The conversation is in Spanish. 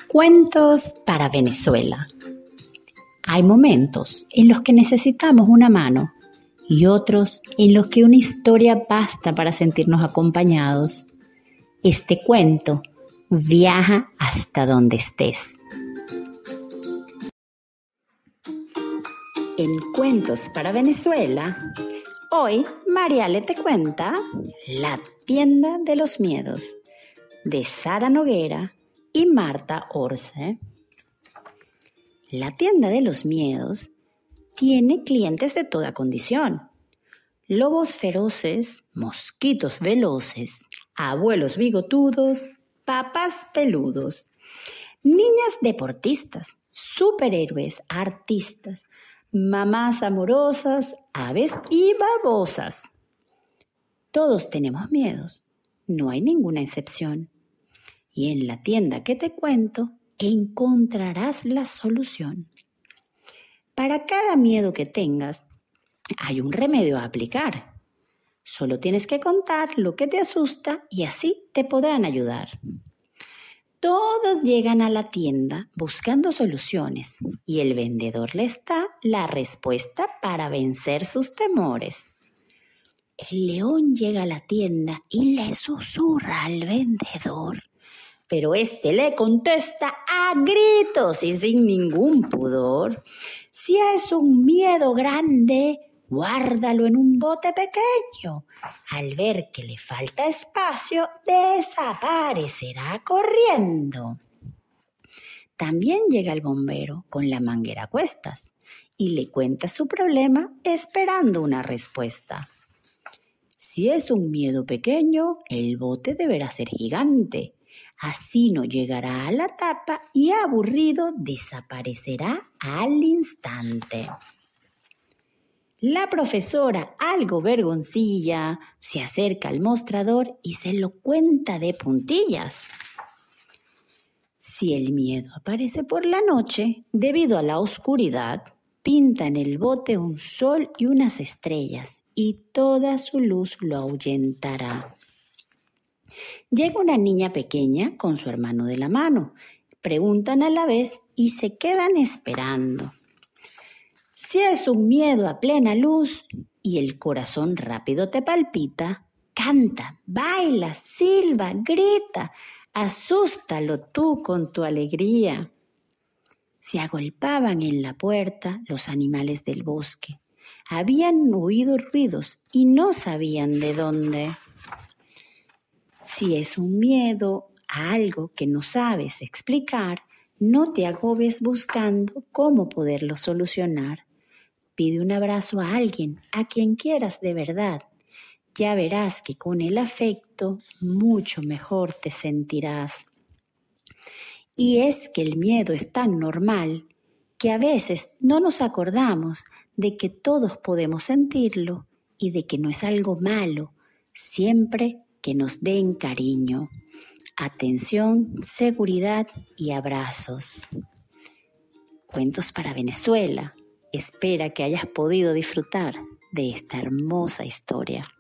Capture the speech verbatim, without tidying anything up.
Cuentos para Venezuela. Hay momentos en los que necesitamos una mano y otros en los que una historia basta para sentirnos acompañados. Este cuento viaja hasta donde estés. En Cuentos para Venezuela, hoy Mariale te cuenta La tienda de los miedos, de Sara Noguera y Marta Orce. La tienda de los miedos tiene clientes de toda condición. Lobos feroces, mosquitos veloces, abuelos bigotudos, papás peludos, niñas deportistas, superhéroes, artistas, mamás amorosas, aves y babosas. Todos tenemos miedos, no hay ninguna excepción. Y en la tienda que te cuento encontrarás la solución. Para cada miedo que tengas, hay un remedio a aplicar. Solo tienes que contar lo que te asusta y así te podrán ayudar. Todos llegan a la tienda buscando soluciones y el vendedor les da la respuesta para vencer sus temores. El león llega a la tienda y le susurra al vendedor, pero este le contesta a gritos y sin ningún pudor: si es un miedo grande, guárdalo en un bote pequeño. Al ver que le falta espacio, desaparecerá corriendo. También llega el bombero con la manguera a cuestas y le cuenta su problema esperando una respuesta. Si es un miedo pequeño, el bote deberá ser gigante. Así no llegará a la tapa y aburrido desaparecerá al instante. La profesora, algo vergoncilla, se acerca al mostrador y se lo cuenta de puntillas. Si el miedo aparece por la noche, debido a la oscuridad, pinta en el bote un sol y unas estrellas y toda su luz lo ahuyentará. Llega una niña pequeña con su hermano de la mano. Preguntan a la vez y se quedan esperando. Si es un miedo a plena luz y el corazón rápido te palpita, canta, baila, silba, grita, asústalo tú con tu alegría. Se agolpaban en la puerta los animales del bosque. Habían oído ruidos y no sabían de dónde. Si es un miedo a algo que no sabes explicar, no te agobies buscando cómo poderlo solucionar. Pide un abrazo a alguien, a quien quieras de verdad. Ya verás que con el afecto mucho mejor te sentirás. Y es que el miedo es tan normal que a veces no nos acordamos de que todos podemos sentirlo y de que no es algo malo, siempre que nos den cariño, atención, seguridad y abrazos. Cuentos para Venezuela. Espera que hayas podido disfrutar de esta hermosa historia.